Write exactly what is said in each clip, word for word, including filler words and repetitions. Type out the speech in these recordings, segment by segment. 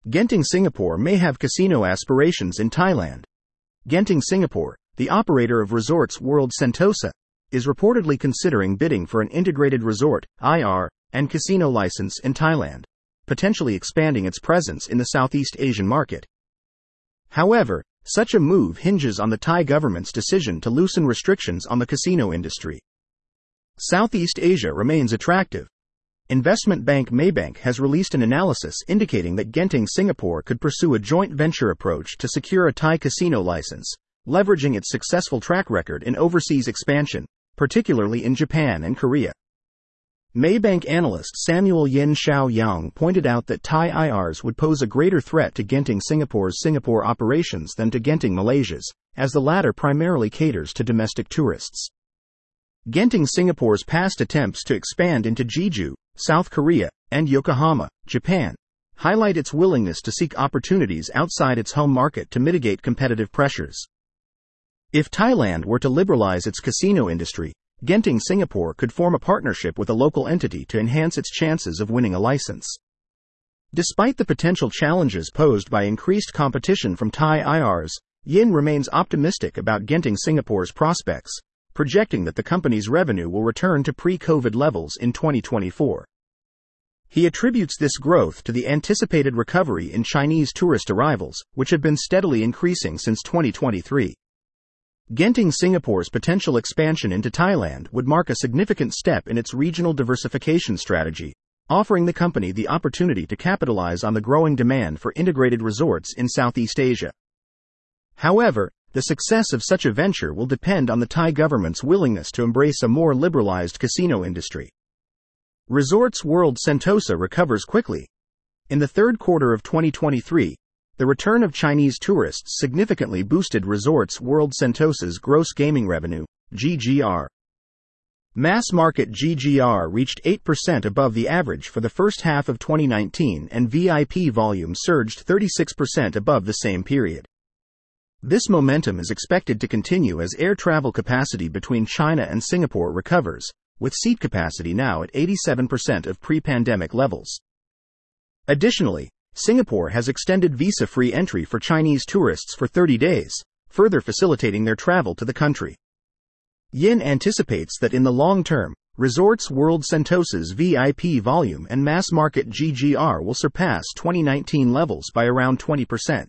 Genting Singapore may have casino aspirations in Thailand. Genting Singapore, the operator of Resorts World Sentosa, is reportedly considering bidding for an integrated resort, I R, and casino license in Thailand, potentially expanding its presence in the Southeast Asian market. However, such a move hinges on the Thai government's decision to loosen restrictions on the casino industry. Southeast Asia remains attractive. Investment bank Maybank has released an analysis indicating that Genting Singapore could pursue a joint venture approach to secure a Thai casino license, leveraging its successful track record in overseas expansion, particularly in Japan and Korea. Maybank analyst Samuel Yin Xiao Yang pointed out that Thai I Rs would pose a greater threat to Genting Singapore's Singapore operations than to Genting Malaysia's, as the latter primarily caters to domestic tourists. Genting Singapore's past attempts to expand into Jeju, South Korea, and Yokohama, Japan, highlight its willingness to seek opportunities outside its home market to mitigate competitive pressures. If Thailand were to liberalize its casino industry, Genting Singapore could form a partnership with a local entity to enhance its chances of winning a license. Despite the potential challenges posed by increased competition from Thai I Rs, Yin remains optimistic about Genting Singapore's prospects, projecting that the company's revenue will return to pre-COVID levels in twenty twenty-four. He attributes this growth to the anticipated recovery in Chinese tourist arrivals, which have been steadily increasing since twenty twenty-three. Genting Singapore's potential expansion into Thailand would mark a significant step in its regional diversification strategy, offering the company the opportunity to capitalize on the growing demand for integrated resorts in Southeast Asia. However, the success of such a venture will depend on the Thai government's willingness to embrace a more liberalized casino industry. Resorts World Sentosa recovers quickly. In the third quarter of twenty twenty-three, the return of Chinese tourists significantly boosted Resorts World Sentosa's gross gaming revenue, G G R. Mass market G G R reached eight percent above the average for the first half of twenty nineteen, and V I P volume surged thirty-six percent above the same period. This momentum is expected to continue as air travel capacity between China and Singapore recovers, with seat capacity now at eighty-seven percent of pre-pandemic levels. Additionally, Singapore has extended visa-free entry for Chinese tourists for thirty days, further facilitating their travel to the country. Yin anticipates that in the long term, Resorts World Sentosa's V I P volume and mass market G G R will surpass twenty nineteen levels by around twenty percent.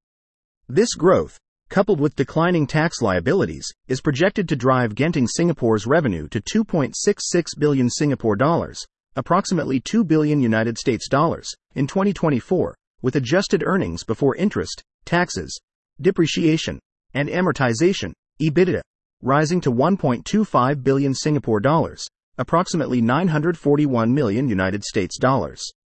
This growth, coupled with declining tax liabilities, is projected to drive Genting Singapore's revenue to two point six six billion Singapore dollars, approximately two billion United States dollars, in twenty twenty-four, with adjusted earnings before interest, taxes, depreciation, and amortization, EBITDA, rising to one point two five billion Singapore dollars, approximately nine hundred forty-one million United States dollars.